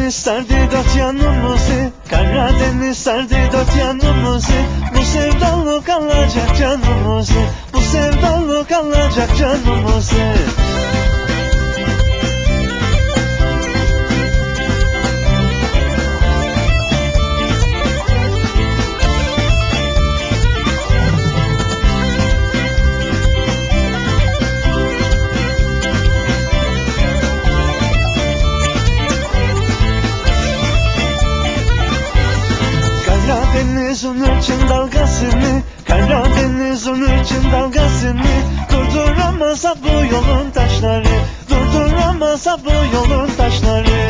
Karadeniz sardı dört yanımızı, Karadeniz sardı dört yanımızı. Bu sevdalık alacak canımızı, bu sevdalık alacak canımızı. Karadeniz unurçun dalgasını, Karadeniz unurçun dalgasını. Durduramaz bu yolun taşları, durduramaz bu yolun taşları.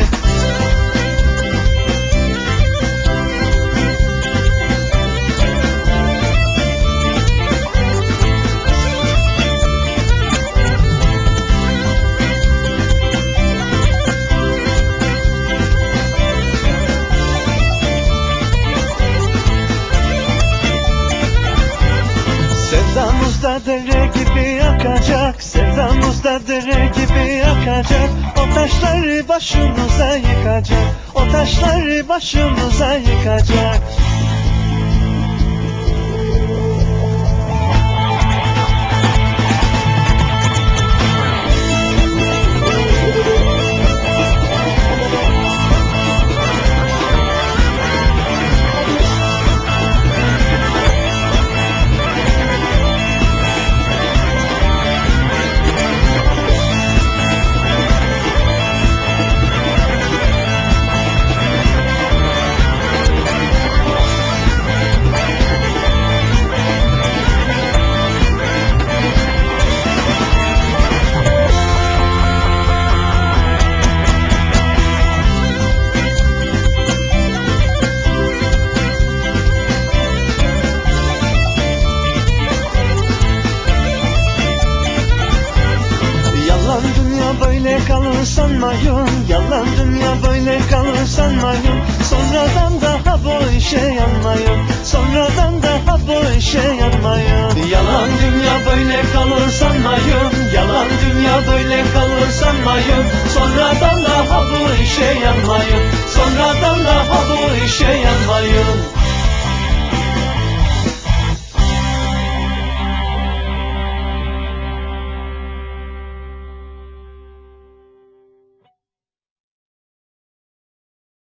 Sevdamızda dere gibi akacak, sevdamızda dere gibi akacak. O taşları başımıza yıkacak, o taşları başımıza yıkacak. Böyle kalır sanmayın, yalan dünya böyle kalır sanmayın. Sonradan daha bu işe yanmayın, sonradan daha bu işe yanmayın. Yalan dünya böyle kalır sanmayın, yalan dünya böyle kalır sanmayın. Sonradan daha bu işe yanmayın, sonradan daha bu işe